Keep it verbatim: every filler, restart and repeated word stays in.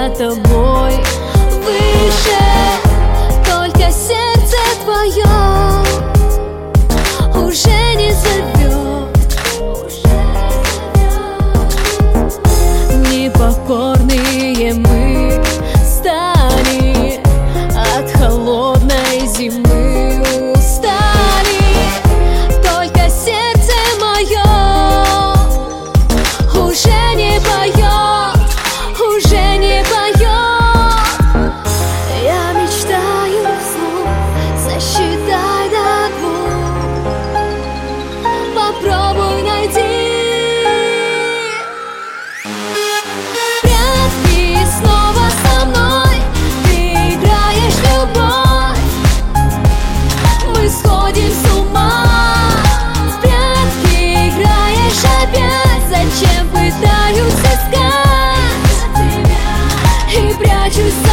за тобой выше, только сердце твое уже не зовет. Непокорные мы стали, от холодной зимы устали, только сердце мое уже не поет, уже не поет. Я мечтаю вслух, сосчитай до двух, попробуй найти. Прятки снова со мной, ты играешь в любовь, мы сходим с ума. В прятки играешь опять, зачем пытаюсь искать и прячусь.